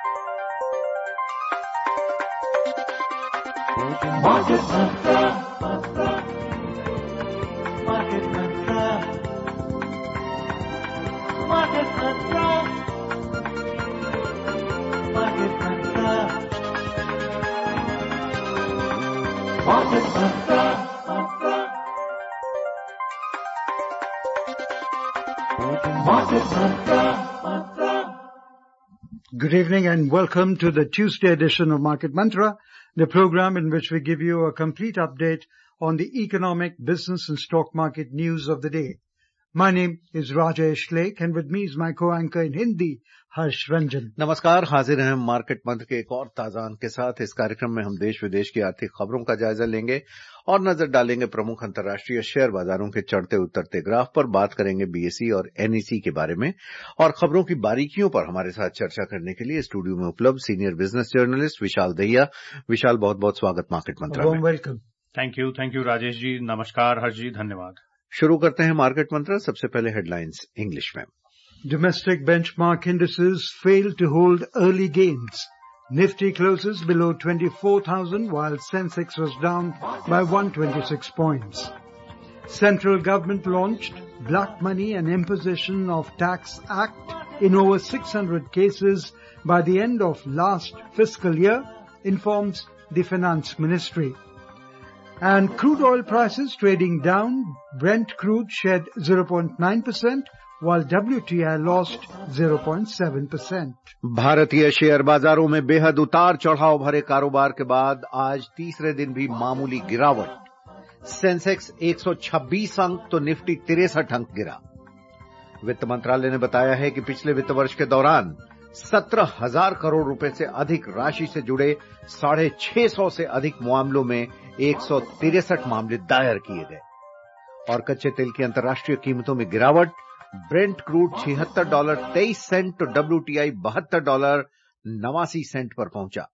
Market Mantra. Market Mantra. Market Mantra. Market Mantra. Market Mantra. Market Mantra. Good evening and welcome to the Tuesday edition of Market Mantra, the program in which we give you a complete update on the economic, business and stock market news of the day. My name is Rajesh Lake and with me is my co-anchor in Hindi, Harsh Ranjan. नमस्कार, हाजिर हैं हम market मंत्र के एक और ताजा अंक के साथ। इस कार्यक्रम में हम देश विदेश की आर्थिक खबरों का जायजा लेंगे और नजर डालेंगे प्रमुख अंतर्राष्ट्रीय शेयर बाजारों के चढ़ते उतरते ग्राफ पर, बात करेंगे बीएसई और एनईसी के बारे में और खबरों की बारीकियों पर हमारे साथ चर्चा करने के लिए स्टूडियो में उपलब्ध senior business journalist Vishal Dahiya. Vishal, बहुत बहुत स्वागत मार्केट मंत्र में। Welcome. Thank you Rajesh ji. नमस्कार हर्ष जी, धन्यवाद। शुरू करते हैं मार्केट मंत्र। सबसे पहले हेडलाइंस इंग्लिश में। Domestic benchmark indices failed to hold early gains. Nifty closes below 24,000 while Sensex was down by 126 points. Central government launched Black Money and Imposition of Tax Act in over 600 cases by the end of last fiscal year, informs the Finance Ministry. And crude oil prices trading down. Brent crude shed 0.9%, while WTI lost 0.7%. भारतीय share बाजारों में बेहद उतार चढ़ाव भरे कारोबार के बाद आज तीसरे दिन भी मामूली गिरावट। सेंसेक्स 126 अंक तो निफ्टी 63 अंक गिरा। वित्त मंत्रालय ने बताया है कि पिछले वित्त वर्ष के दौरान 17,000 करोड़ रुपए से अधिक राशि से जुड़े 650 से अधिक मामलों में 163 मामले दायर किए गए। और कच्चे तेल की अंतर्राष्ट्रीय कीमतों में गिरावट। ब्रेंट क्रूड $76.23 तो WTI $72.89 पर पहुंचा।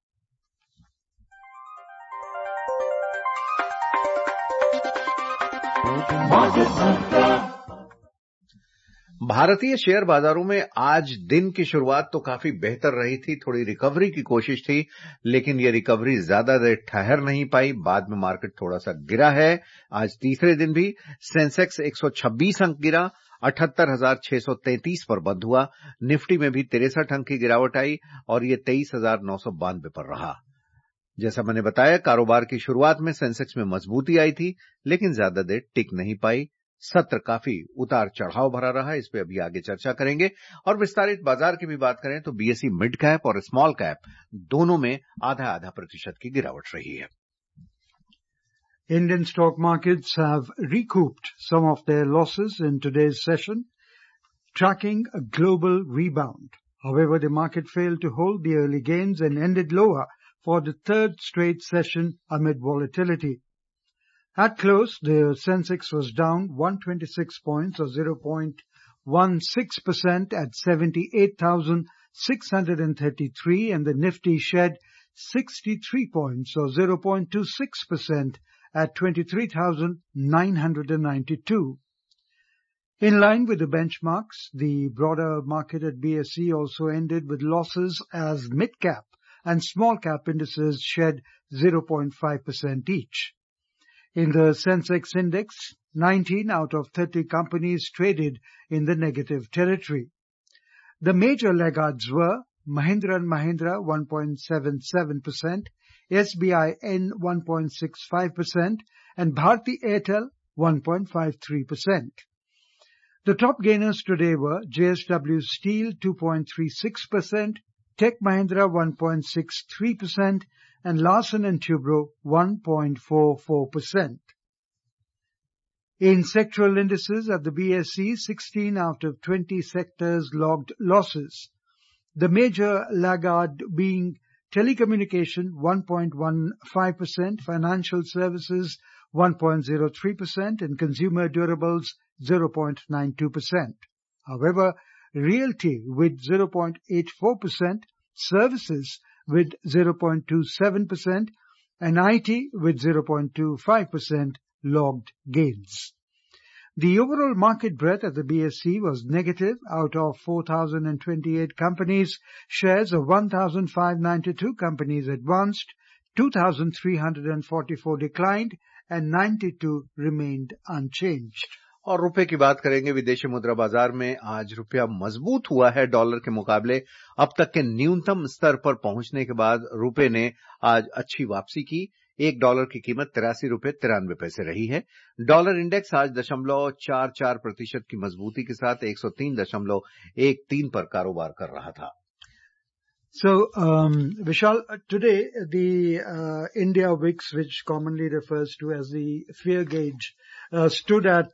भारतीय शेयर बाजारों में आज दिन की शुरुआत तो काफी बेहतर रही थी। थोड़ी रिकवरी की कोशिश थी, लेकिन ये रिकवरी ज्यादा देर ठहर नहीं पाई। बाद में मार्केट थोड़ा सा गिरा है। आज तीसरे दिन भी सेंसेक्स 126 अंक गिरा, 78,633 पर बंद हुआ। निफ्टी में भी 63 अंक की गिरावट आई और ये 23,992 पर रहा। जैसा मैंने बताया, कारोबार की शुरुआत में सेंसेक्स में मजबूती आई थी, लेकिन ज्यादा देर टिक नहीं पाई। सत्र काफी उतार चढ़ाव भरा रहा। इस पे अभी आगे चर्चा करेंगे। और विस्तारित बाजार की भी बात करें तो बीएसई मिड कैप और स्मॉल कैप दोनों में आधा प्रतिशत की गिरावट रही है। Indian stock markets have recouped some of their losses in today's session, tracking a global rebound. However, the market failed to hold the early gains and ended lower for the third straight session amid volatility. At close, the Sensex was down 126 points or 0.16% at 78,633 and the Nifty shed 63 points or 0.26% at 23,992. In line with the benchmarks, the broader market at BSE also ended with losses as mid-cap and small-cap indices shed 0.5% each. In the Sensex index, 19 out of 30 companies traded in the negative territory. The major laggards were Mahindra & Mahindra 1.77%, SBI-N 1.65% and Bharti Airtel 1.53%. The top gainers today were JSW Steel 2.36%, Tech Mahindra 1.63% and Larsen & Toubro 1.44%. In sectoral indices at the BSE, 16 out of 20 sectors logged losses. The major laggard being telecommunication 1.15%, financial services 1.03% and consumer durables 0.92%. However, realty with 0.84%, services with 0.27% and IT with 0.25% logged gains. The overall market breadth at the BSE was negative. Out of 4,028 companies, shares of 1,592 companies advanced, 2,344 declined, and 92 remained unchanged. और रुपए की बात करेंगे। विदेशी मुद्रा बाजार में आज रुपया मजबूत हुआ है डॉलर के मुकाबले। अब तक के न्यूनतम स्तर पर पहुंचने के बाद रुपए ने आज अच्छी वापसी की। $1 की कीमत 83 रुपए 93 पैसे रही है। डॉलर इंडेक्स आज 0.44% की मजबूती के साथ 103.13 पर कारोबार कर रहा था। So, Vishal, today the India VIX, which commonly refers to as the fear gauge, stood at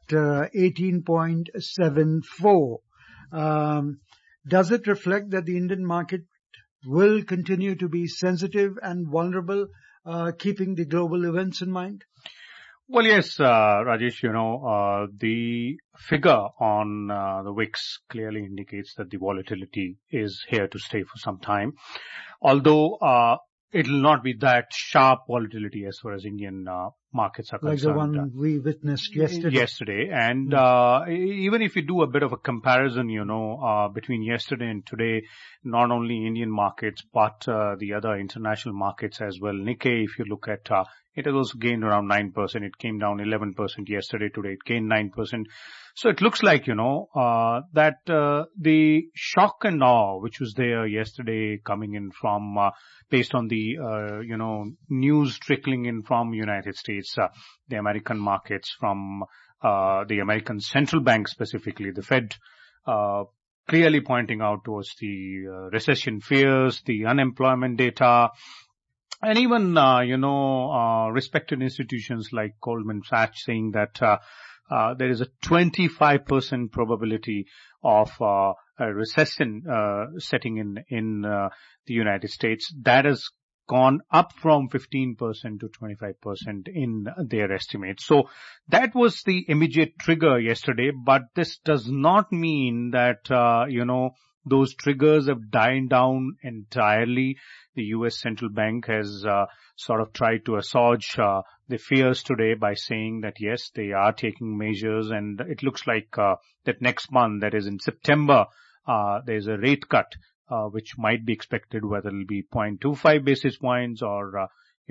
18.74. Does it reflect that the Indian market will continue to be sensitive and vulnerable, keeping the global events in mind? Well, yes, Rajesh, the figure on the VIX clearly indicates that the volatility is here to stay for some time. Although it will not be that sharp volatility as far as Indian markets are concerned. Like the one we witnessed yesterday. And even if you do a bit of a comparison, between yesterday and today, not only Indian markets, but the other international markets as well. Nikkei, if you look at it has also gained around 9%. It came down 11% yesterday. Today it gained 9%. So it looks like, that the shock and awe which was there yesterday coming in from, based on the, news trickling in from United States, the American markets, from the American central bank specifically, the Fed, clearly pointing out towards the recession fears, the unemployment data, and even, respected institutions like Goldman Sachs saying that there is a 25% probability of a recession setting in the United States. That has gone up from 15% to 25% in their estimates. So that was the immediate trigger yesterday, but this does not mean that, those triggers have died down entirely. The U.S. Central Bank has sort of tried to assuage the fears today by saying that, yes, they are taking measures, and it looks like that next month, that is in September, there's a rate cut which might be expected, whether it'll be 0.25 basis points or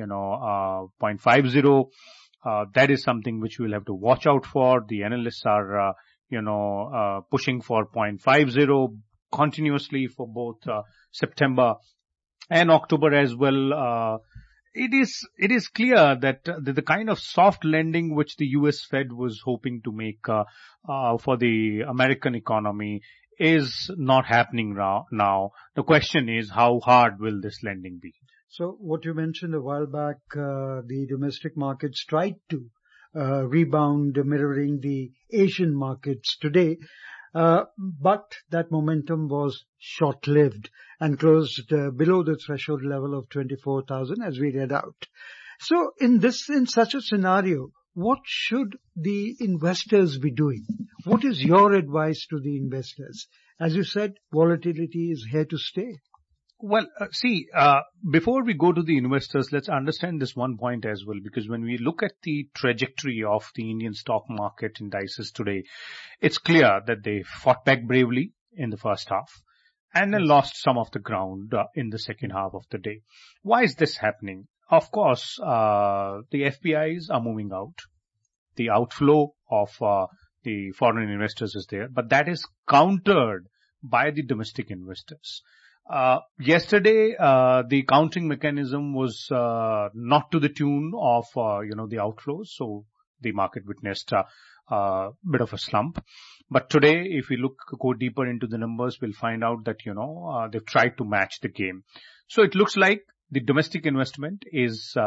0.50. That is something which we'll have to watch out for. The analysts are pushing for 0.50 continuously for both September and October as well. It is clear that the kind of soft lending which the US Fed was hoping to make for the American economy is not happening now. The question is, how hard will this lending be? So what you mentioned a while back, the domestic markets tried to rebound, mirroring the Asian markets today. But that momentum was short-lived and closed below the threshold level of 24,000 as we read out. So in such a scenario, what should the investors be doing? What is your advice to the investors? As you said, volatility is here to stay. Well, before we go to the investors, let's understand this one point as well, because when we look at the trajectory of the Indian stock market indices today, it's clear that they fought back bravely in the first half and then lost some of the ground in the second half of the day. Why is this happening? Of course, the FPIs are moving out. The outflow of the foreign investors is there, but that is countered by the domestic investors. Yesterday, the counting mechanism was not to the tune of, the outflows. So the market witnessed a bit of a slump. But today, if we go deeper into the numbers, we'll find out that, they've tried to match the game. So it looks like the domestic investment is,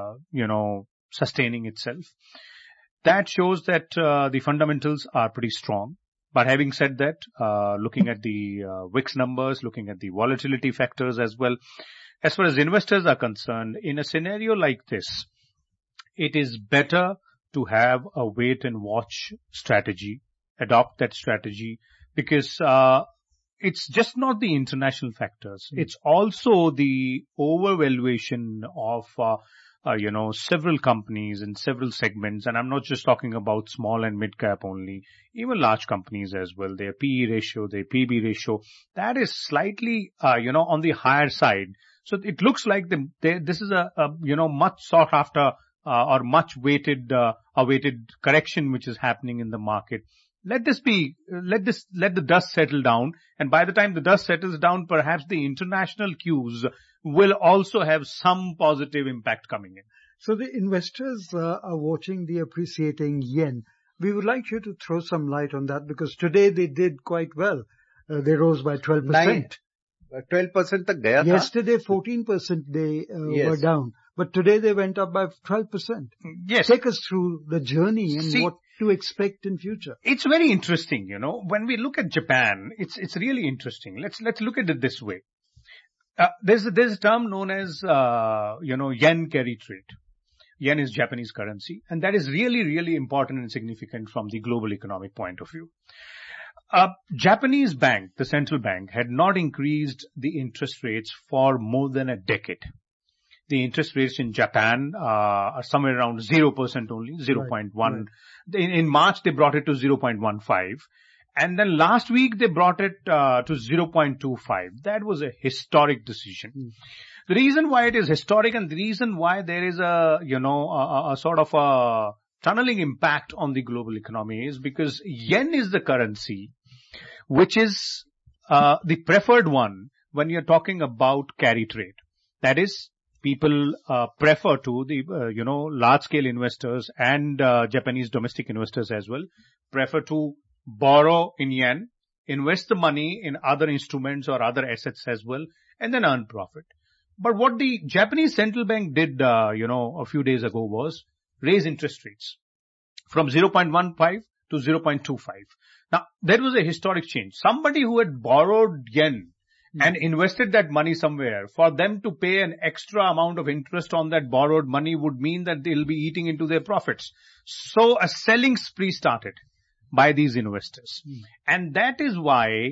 sustaining itself. That shows that the fundamentals are pretty strong. But having said that, looking at the VIX numbers, looking at the volatility factors as well, as far as investors are concerned, in a scenario like this, it is better to have a wait and watch strategy, adopt that strategy, because it's just not the international factors. It's also the overvaluation of several companies in several segments, and I'm not just talking about small and mid cap only, even large companies as well. Their PE ratio, their PB ratio, that is slightly, on the higher side. So it looks like this is a much sought after or much awaited correction which is happening in the market. Let the dust settle down, and by the time the dust settles down, perhaps the international cues will also have some positive impact coming in. So the investors are watching the appreciating yen. We would like you to throw some light on that, because today they did quite well. They rose by 12%. 12% तक गया था. Yesterday 14% they were down, but today they went up by 12%. Yes. Take us through the journey and what to expect in future. It's very interesting, when we look at Japan, it's really interesting. Let's look at it this way. There's a term known as, yen carry trade. Yen is Japanese currency, and that is really, really important and significant from the global economic point of view. Japanese bank, the central bank, had not increased the interest rates for more than a decade. The interest rates in Japan are somewhere around 0% only, 0.1. Right. In March, they brought it to 0.15. And then last week, they brought it to 0.25. That was a historic decision. The reason why it is historic, and the reason why there is a sort of a tunneling impact on the global economy, is because yen is the currency which is the preferred one when you're talking about carry trade. That is, people prefer to, the large-scale investors and Japanese domestic investors as well, prefer to borrow in yen, invest the money in other instruments or other assets as well, and then earn profit. But what the Japanese central bank did, a few days ago was raise interest rates from 0.15 to 0.25. Now, that was a historic change. Somebody who had borrowed yen and invested that money somewhere, for them to pay an extra amount of interest on that borrowed money would mean that they'll be eating into their profits. So a selling spree started by these investors. And that is why,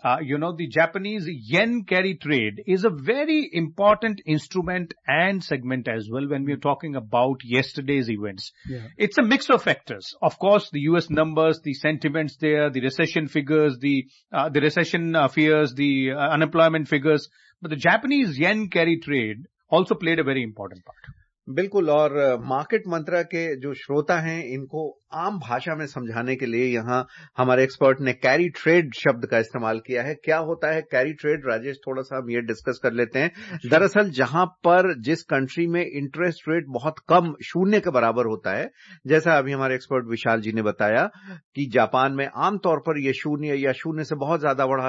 the Japanese yen carry trade is a very important instrument and segment as well when we're talking about yesterday's events. Yeah. It's a mix of factors. Of course, the US numbers, the sentiments there, the recession figures, the recession fears, the unemployment figures. But the Japanese yen carry trade also played a very important part. बिल्कुल. और market मंत्रा के जो श्रोता हैं, इनको आम भाषा में समझाने के लिए यहां हमारे एक्सपर्ट ने कैरी ट्रेड शब्द का इस्तेमाल किया है. क्या होता है कैरी ट्रेड, राजेश, थोड़ा सा हम ये डिस्कस कर लेते हैं. दरअसल जहां पर जिस कंट्री में इंटरेस्ट रेट बहुत कम, शून्य के बराबर होता है, जैसा अभी हमारे एक्सपर्ट विशाल जी ने बताया कि जापान में आमतौर पर ये शून्य या शून्य से बहुत ज्यादा बढ़ा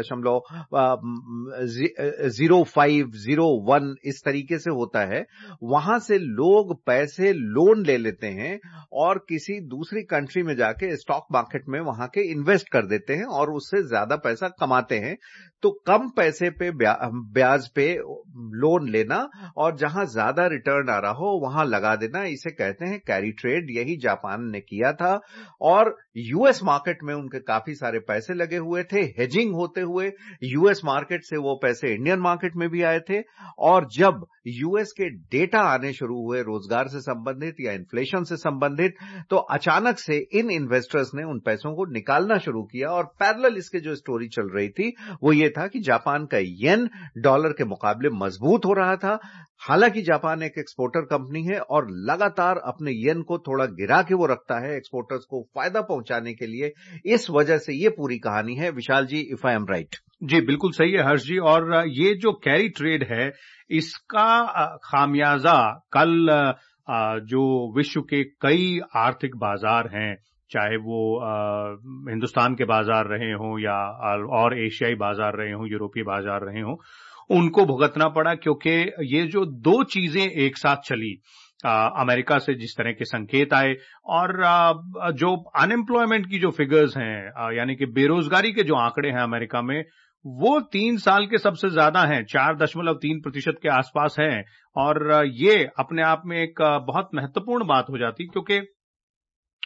0.0501 इस तरीके से होता है. वहां से लोग पैसे लोन ले लेते हैं और किसी दूसरी कंट्री में जाके स्टॉक मार्केट में वहां के इन्वेस्ट कर देते हैं और उससे ज्यादा पैसा कमाते हैं. तो कम पैसे पे ब्याज पे लोन लेना और जहां ज्यादा रिटर्न आ रहा हो वहां लगा देना, इसे कहते हैं कैरी ट्रेड. यही जापान ने किया था और यूएस मार्केट में उनके काफी सारे पैसे लगे हुए थे. हेजिंग होते हुए यूएस मार्केट से वो पैसे इंडियन मार्केट में भी आए थे. और जब यूएस के डेटा आने शुरू हुए रोजगार से संबंधित या इन्फ्लेशन से संबंधित, तो अचानक से इन इन्वेस्टर्स ने उन पैसों को निकालना शुरू किया. और पैरेलल इसके जो स्टोरी चल रही थी वो ये था कि जापान का येन डॉलर के मुकाबले मजबूत हो रहा था. हालांकि जापान एक एक्सपोर्टर कंपनी है और लगातार अपने येन को थोड़ा गिरा के वो रखता है एक्सपोर्टर्स को फायदा पहुंचाने के लिए. इस वजह से ये पूरी कहानी है. Vishal ji, if I am right. जी, बिल्कुल सही है हर्ष जी. और ये जो कैरी ट्रेड है, इसका खामियाजा कल जो विश्व के कई आर्थिक बाजार हैं, चाहे वो हिंदुस्तान के बाजार रहे हों या और एशियाई बाजार रहे हों, यूरोपीय बाजार रहे हों, उनको भुगतना पड़ा. क्योंकि ये जो दो चीजें एक साथ चली, अमेरिका से जिस तरह के संकेत आए और जो अनएम्प्लॉयमेंट की जो फिगर्स हैं, यानी कि बेरोजगारी के जो आंकड़े हैं अमेरिका में, वो 3 साल के सबसे ज्यादा हैं, 4.3% के आसपास हैं. और ये अपने आप में एक बहुत महत्वपूर्ण बात हो जाती, क्योंकि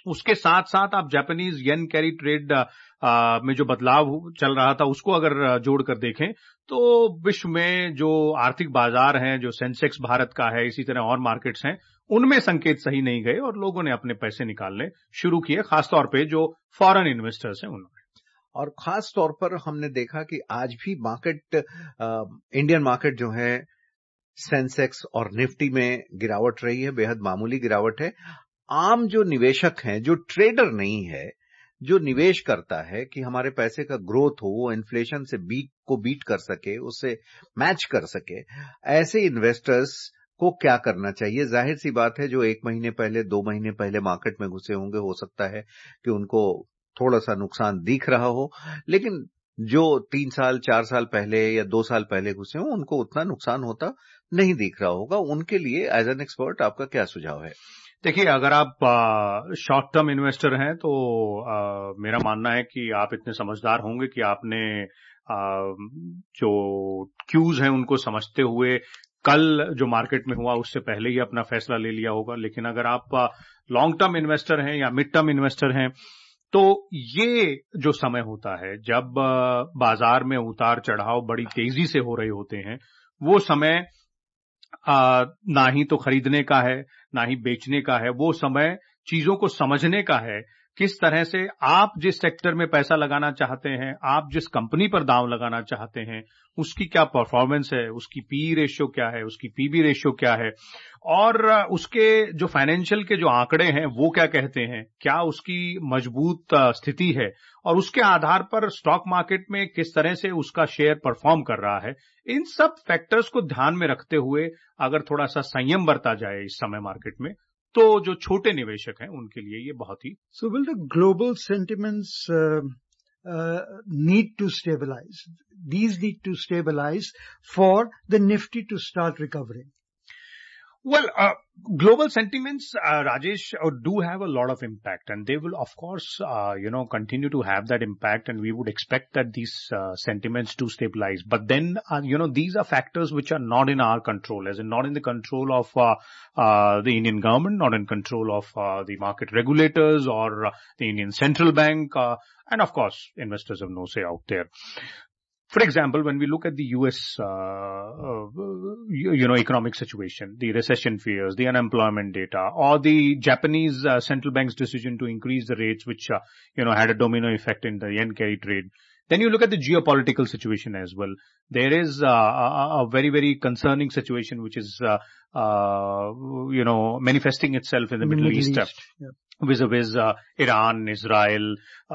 उसके साथ साथ आप जापानीज येन कैरी ट्रेड में जो बदलाव चल रहा था उसको अगर जोड़कर देखें तो विश्व में जो आर्थिक बाजार हैं, जो सेंसेक्स भारत का है, इसी तरह और मार्केट्स हैं, उनमें संकेत सही नहीं गए और लोगों ने अपने पैसे निकालने शुरू किए, खासतौर पे जो फॉरेन इन्वेस्टर्स हैं उन्होंने। और खास तौर पर हमने देखा कि आज भी मार्केट, इंडियन मार्केट जो है, सेंसेक्स और निफ्टी में गिरावट रही है, बेहद मामूली गिरावट है। आम जो निवेशक हैं, जो ट्रेडर नहीं है, जो निवेश करता है कि हमारे पैसे का ग्रोथ हो, वो इन्फ्लेशन से बीट कर सके, उससे मैच कर सके, ऐसे इन्वेस्टर्स को क्या करना चाहिए? जाहिर सी बात है, जो 1 महीने पहले, 2 महीने पहले मार्केट में घुसे होंगे, हो सकता है कि उनको थोड़ा सा नुकसान दिख रहा हो, लेकिन जो 3 साल, 4 साल पहले या 2 साल पहले घुसे हों, उनको उतना नुकसान होता नहीं दिख रहा होगा। उनके लिए एज एन एक्सपर्ट आपका क्या सुझाव है? देखिए, अगर आप शॉर्ट टर्म इन्वेस्टर हैं तो मेरा मानना है कि आप इतने समझदार होंगे कि आपने जो क्यूज हैं उनको समझते हुए कल जो मार्केट में हुआ उससे पहले ही अपना फैसला ले लिया होगा। लेकिन अगर आप लॉन्ग टर्म इन्वेस्टर हैं या मिड टर्म इन्वेस्टर हैं तो ये जो समय होता है जब बाजार में उतार चढ़ाव बड़ी तेजी से हो रहे होते हैं, वो समय ना ही तो खरीदने का है ना ही बेचने का है, वो समय चीजों को समझने का है। किस तरह से आप जिस सेक्टर में पैसा लगाना चाहते हैं, आप जिस कंपनी पर दांव लगाना चाहते हैं, उसकी क्या परफॉर्मेंस है, उसकी पी रेशियो क्या है, उसकी पीबी रेशियो क्या है, और उसके जो फाइनेंशियल के जो आंकड़े हैं वो क्या कहते हैं, क्या उसकी मजबूत स्थिति है, और उसके आधार पर स्टॉक मार्केट में किस तरह से उसका शेयर परफॉर्म कर रहा है। इन सब फैक्टर्स को ध्यान में रखते हुए अगर थोड़ा सा संयम बरता जाए इस समय मार्केट में, तो जो छोटे निवेशक हैं उनके लिए ये बहुत ही। So will the global sentiments need to stabilize? These need to stabilize for the Nifty to start recovering. Well, global sentiments, Rajesh, do have a lot of impact, and they will, of course, continue to have that impact, and we would expect that these sentiments to stabilize. But then, these are factors which are not in our control, as in not in the control of the Indian government, not in control of the market regulators or the Indian Central Bank, and of course, investors have no say out there. For example, when we look at the U.S., economic situation, the recession fears, the unemployment data, or the Japanese central bank's decision to increase the rates, which, had a domino effect in the yen carry trade. Then you look at the geopolitical situation as well. There is a very, very concerning situation which is, manifesting itself in the Middle East. Vis-a-vis Iran, Israel.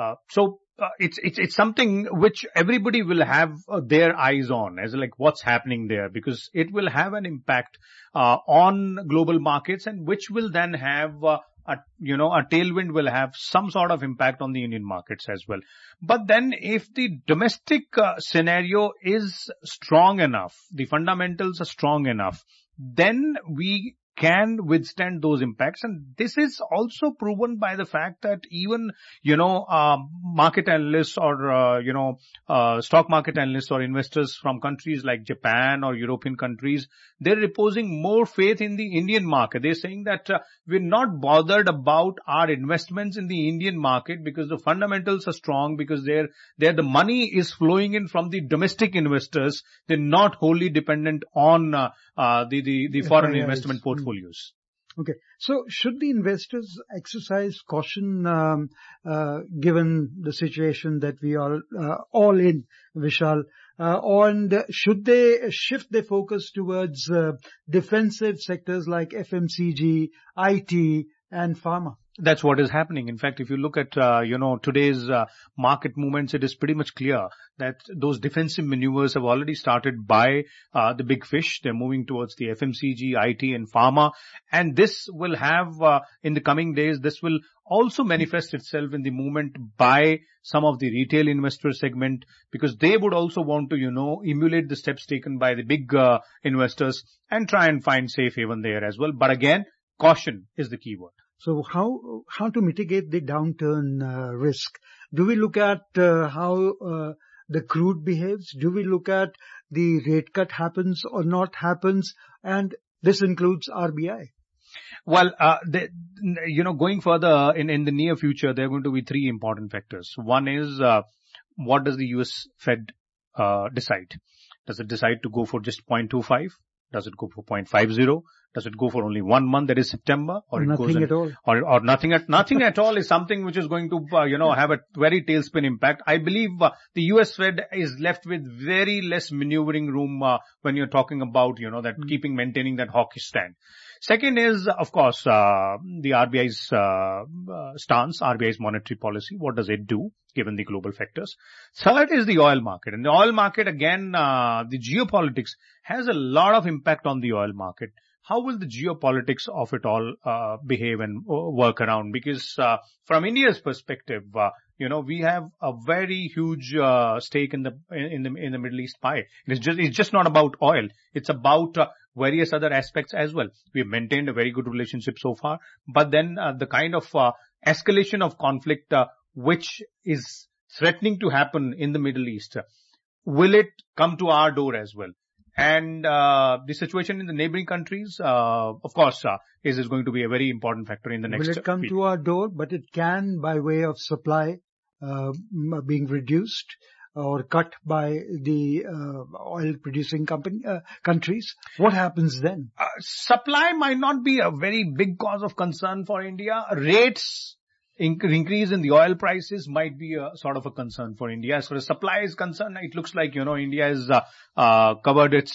It's something which everybody will have their eyes on, as like what's happening there, because it will have an impact on global markets, and which will then have a tailwind will have some sort of impact on the Indian markets as well. But then if the domestic scenario is strong enough, the fundamentals are strong enough, then we can withstand those impacts. And this is also proven by the fact that even, market analysts or, stock market analysts or investors from countries like Japan or European countries, they're reposing more faith in the Indian market. They're saying that we're not bothered about our investments in the Indian market because the fundamentals are strong, because the money is flowing in from the domestic investors. They're not wholly dependent on the foreign investment portfolios. Okay. So should the investors exercise caution given the situation that we are all in, Vishal? And should they shift their focus towards defensive sectors like FMCG, IT, and pharma? That's what is happening. In fact, if you look at, today's market movements, it is pretty much clear that those defensive maneuvers have already started by the big fish. They're moving towards the FMCG, IT, and pharma. And this will have, in the coming days, this will also manifest itself in the movement by some of the retail investor segment, because they would also want to, emulate the steps taken by the big investors and try and find safe haven there as well. But again, caution is the key word. So how to mitigate the downturn risk? Do we look at how the crude behaves? Do we look at the rate cut happens or not happens? And this includes RBI. Well, going further in the near future, there are going to be three important factors. One is, what does the US Fed decide? Does it decide to go for just 0.25? Does it go for 0.50? Does it go for only 1 month, that is September? Or it nothing goes in, at all. Or nothing at all is something which is going to, have a very tailspin impact. I believe the US Fed is left with very less maneuvering room when you're talking about, maintaining that hawkish stand. Second is, of course, the RBI's stance, RBI's monetary policy. What does it do, given the global factors? Third is the oil market. And the oil market, again, the geopolitics has a lot of impact on the oil market. How will the geopolitics of it all behave and work around? Because from India's perspective, we have a very huge stake in the Middle East pie. It's just not about oil. It's about various other aspects as well. We've maintained a very good relationship so far, but then the kind of escalation of conflict which is threatening to happen in the Middle East, will it come to our door as well? And the situation in the neighboring countries, of course, is going to be a very important factor in the next. Will it come to our door? But it can, by way of supply being reduced or cut by the oil-producing countries. What happens then? Supply might not be a very big cause of concern for India. Rates increase in the oil prices might be a sort of a concern for India. As far as supply is concerned, it looks like, India has covered its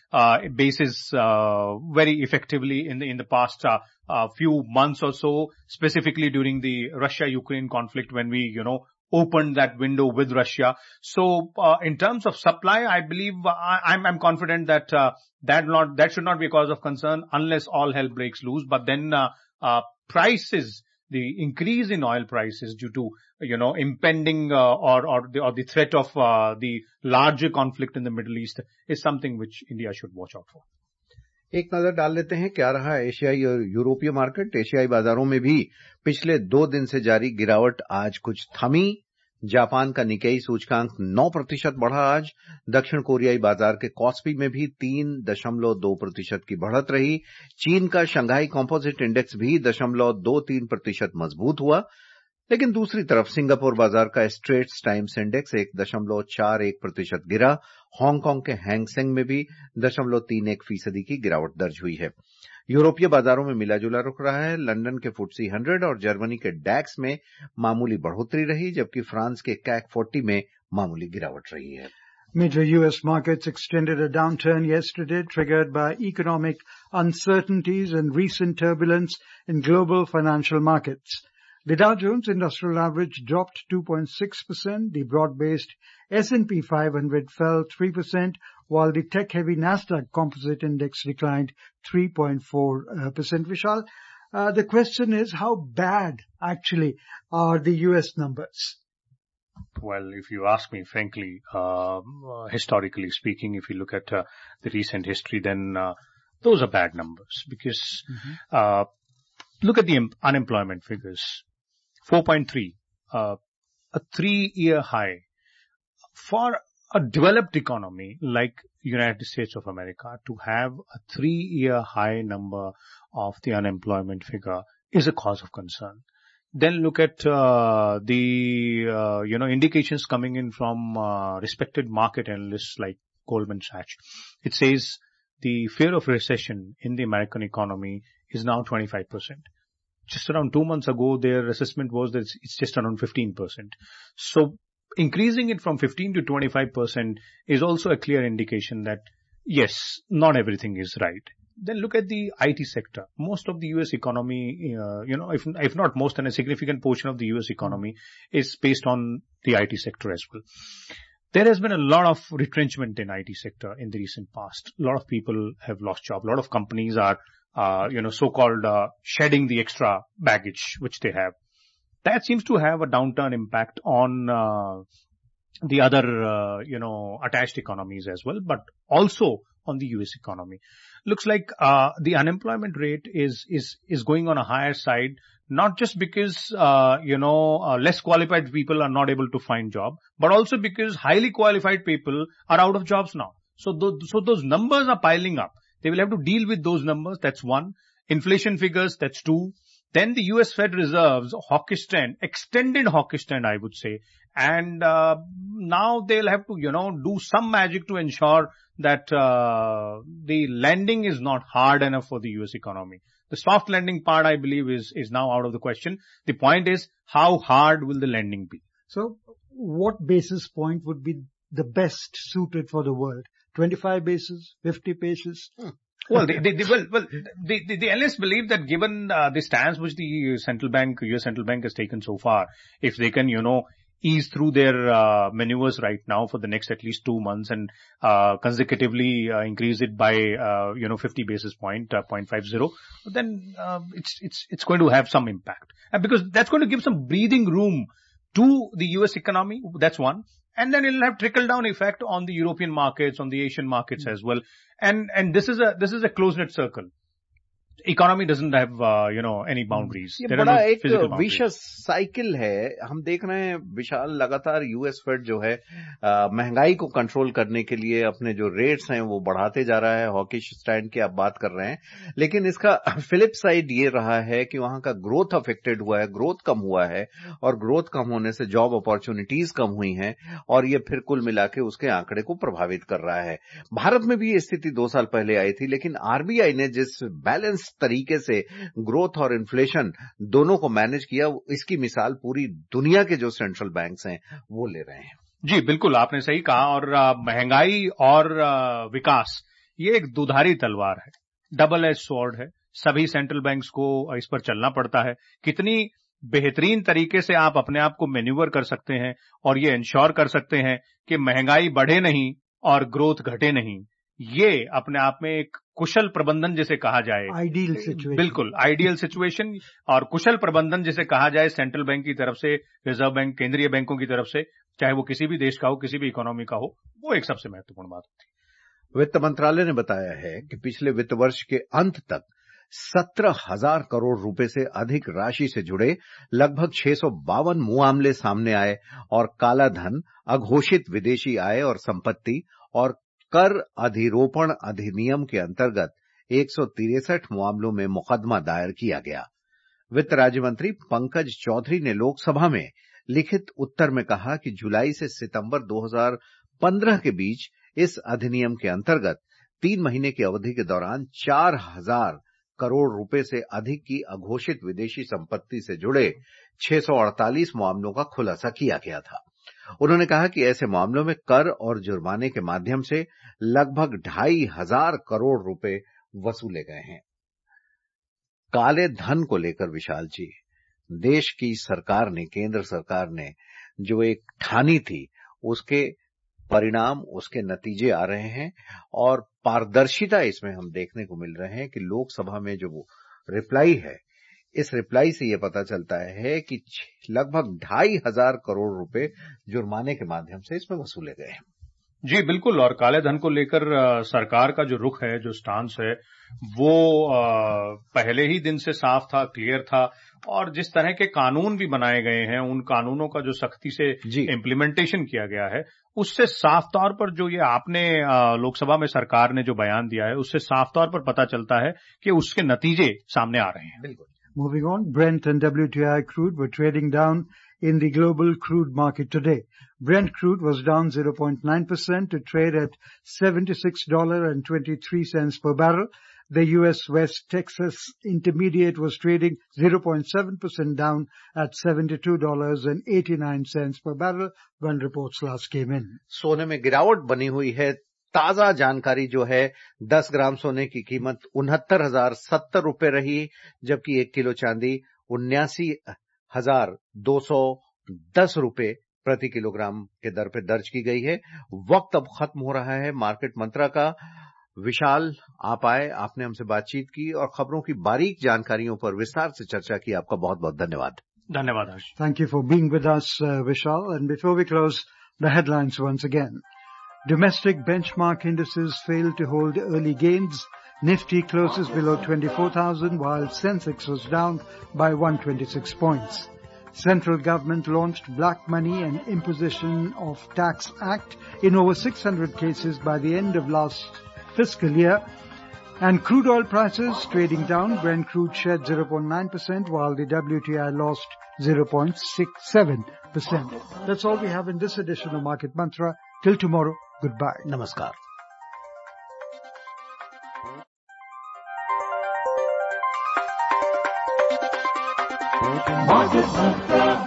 bases very effectively in the past few months or so, specifically during the Russia-Ukraine conflict when we, opened that window with Russia. So, in terms of supply, I believe I'm confident that that should not be a cause of concern unless all hell breaks loose. But then prices, the increase in oil prices due to, impending or the threat of the larger conflict in the Middle East is something which India should watch out for. एक नजर डाल लेते हैं क्या रहा एशियाई और यूरोपीय मार्केट। एशियाई बाजारों में भी पिछले 2 दिन से जारी गिरावट आज कुछ थमी। जापान का निकेई सूचकांक 9% बढ़ा आज। दक्षिण कोरियाई बाजार के कॉस्पी में भी 3.2% की बढ़त रही। चीन का शंघाई कंपोजिट इंडेक्स भी 0.23% मजबूत हुआ। लेकिन दूसरी तरफ सिंगापुर बाजार का स्ट्रेट्स टाइम्स इंडेक्स 1.41% गिरा। हांगकांग के हैंगसेंग में भी 0.31% की गिरावट दर्ज हुई है। यूरोपीय बाजारों में मिलाजुला रुख रहा है। लंदन के FTSE 100 और जर्मनी के डैक्स में मामूली बढ़ोतरी रही, जबकि फ्रांस के CAC 40 में मामूली गिरावट रही है। Major U.S. markets extended a downturn yesterday, triggered by economic uncertainties and recent turbulence in global financial markets. The Dow Jones Industrial Average dropped 2.6%. The broad-based S&P 500 fell 3%, while the tech-heavy Nasdaq Composite Index declined 3.4%. Vishal, the question is, how bad actually are the U.S. numbers? Well, if you ask me, frankly, historically speaking, if you look at the recent history, then those are bad numbers because look at the unemployment figures. 4.3, a 3-year high. For a developed economy like United States of America to have a 3-year high number of the unemployment figure is a cause of concern. Then look at the indications coming in from respected market analysts like Goldman Sachs. It says the fear of recession in the American economy is now 25%. Just around 2 months ago, their assessment was that it's just around 15%. So increasing it from 15 to 25% is also a clear indication that, yes, not everything is right. Then look at the IT sector. Most of the U.S. economy, if not most, then a significant portion of the U.S. economy is based on the IT sector as well. There has been a lot of retrenchment in IT sector in the recent past. A lot of people have lost jobs. A lot of companies are so-called shedding the extra baggage which they have. That seems to have a downturn impact on the other, attached economies as well, but also on the U.S. economy. Looks like the unemployment rate is going on a higher side, not just because, less qualified people are not able to find job, but also because highly qualified people are out of jobs now. So those numbers are piling up. They will have to deal with those numbers. That's one. Inflation figures, that's 2. Then the US Fed Reserve's hawkish trend, extended hawkish trend, I would say. And now they'll have to, do some magic to ensure that the lending is not hard enough for the US economy. The soft lending part, I believe, is now out of the question. The point is, how hard will the lending be? So what basis point would be the best suited for the world? 25 basis, 50 basis? Well, the analysts believe that given the stance which the US Central Bank has taken so far, if they can, ease through their maneuvers right now for the next at least 2 months and consecutively increase it by 50 basis point, 0.50, then it's going to have some impact, because that's going to give some breathing room to the US economy. That's one. And then it'll have trickle down effect on the European markets, on the Asian markets as well. And this is a close-knit circle. Economy doesn't have any boundaries. ये बड़ा एक wishes cycle है. हम देख रहे हैं विशाल, लगातार US Fed जो है महंगाई को कंट्रोल करने के लिए अपने जो रेट्स हैं वो बढ़ाते जा रहा है. हॉकिश स्टैंड की आप बात कर रहे हैं, लेकिन इसका फ्लिप साइड ये रहा है कि वहां का ग्रोथ अफेक्टेड हुआ है, ग्रोथ कम हुआ है, और ग्रोथ कम होने से जॉब अपॉर्चुनिटीज कम हुई हैं, और ये फिर कुल मिला के उसके आंकड़े को प्रभावित कर रहा है. भारत में भी ये स्थिति 2 साल पहले आई थी, लेकिन आरबीआई ने जिस बैलेंस तरीके से ग्रोथ और इन्फ्लेशन दोनों को मैनेज किया, इसकी मिसाल पूरी दुनिया के जो सेंट्रल बैंक्स हैं वो ले रहे हैं. जी बिल्कुल, आपने सही कहा. और महंगाई और विकास ये एक दुधारी तलवार है, डबल एज स्वॉर्ड है. सभी सेंट्रल बैंक्स को इस पर चलना पड़ता है. कितनी बेहतरीन तरीके से आप अपने आप को मैन्यूवर कर सकते हैं और ये इंश्योर कर सकते हैं कि महंगाई बढ़े नहीं और ग्रोथ घटे नहीं. ये अपने आप में एक कुशल प्रबंधन जिसे कहा जाए, आइडियल सिचुएशन. बिल्कुल आइडियल सिचुएशन और कुशल प्रबंधन जिसे कहा जाए सेंट्रल बैंक की तरफ से, रिजर्व बैंक, केंद्रीय बैंकों की तरफ से, चाहे वो किसी भी देश का हो, किसी भी इकोनॉमी का हो, वो एक सबसे महत्वपूर्ण बात होती है. वित्त मंत्रालय ने बताया है कि पिछले वित्त वर्ष के अंत तक 17,000 करोड़ रुपए से अधिक राशि से जुड़े लगभग 652 मामले सामने आए और काला धन, अघोषित विदेशी आय और संपत्ति और कर अधिरोपण अधिनियम के अंतर्गत 163 मामलों में मुकदमा दायर किया गया. वित्त राज्य मंत्री पंकज चौधरी ने लोकसभा में लिखित उत्तर में कहा कि जुलाई से सितंबर 2015 के बीच इस अधिनियम के अंतर्गत 3 महीने की अवधि के दौरान 4,000 करोड़ रुपए से अधिक की अघोषित विदेशी संपत्ति से जुड़े 648 मामलों का खुलासा किया गया था. उन्होंने कहा कि ऐसे मामलों में कर और जुर्माने के माध्यम से लगभग 2,500 करोड़ रुपए वसूले गए हैं. काले धन को लेकर विशाल जी, देश की सरकार ने, केंद्र सरकार ने जो एक ठानी थी, उसके परिणाम, उसके नतीजे आ रहे हैं और पारदर्शिता इसमें हम देखने को मिल रहे हैं कि लोकसभा में जो रिप्लाई है, इस रिप्लाई से यह पता चलता है कि लगभग 2,500 करोड़ रुपए जुर्माने के माध्यम से इसमें वसूले गए हैं. जी बिल्कुल. और काले धन को लेकर सरकार का जो रुख है, जो स्टांस है, वो पहले ही दिन से साफ था, क्लियर था. और जिस तरह के कानून भी बनाए गए हैं, उन कानूनों का जो सख्ती से इम्प्लीमेंटेशन किया गया है, उससे साफ तौर पर जो ये आपने लोकसभा में सरकार ने जो बयान दिया है, उससे साफ तौर पर पता चलता है कि उसके नतीजे सामने आ रहे हैं. बिल्कुल. Moving on, Brent and WTI crude were trading down in the global crude market today. Brent crude was down 0.9% to trade at $76.23 per barrel. The U.S. West Texas Intermediate was trading 0.7% down at $72.89 per barrel when reports last came in. सोने में गिरावट बनी हुई है. ताजा जानकारी जो है, 10 ग्राम सोने की कीमत 69,070 रुपए रही, जबकि 1 किलो चांदी 79,210 रुपए प्रति किलोग्राम के दर पे दर्ज की गई है. वक्त अब खत्म हो रहा है मार्केट मंत्रा का. विशाल, आप आए, आपने हमसे बातचीत की और खबरों की बारीक जानकारियों पर विस्तार से चर्चा की. आपका बहुत बहुत धन्यवाद. धन्यवाद हर्ष. Thank you for being with us, Vishal. And before we close, the headlines once again. Domestic benchmark indices failed to hold early gains. Nifty closes below 24,000 while Sensex was down by 126 points. Central government launched Black Money and Imposition of Tax Act in over 600 cases by the end of last fiscal year. And crude oil prices trading down. Brent crude shed 0.9% while the WTI lost 0.67%. That's all we have in this edition of Market Mantra. Till tomorrow, goodbye. Namaskar. Market Mantra.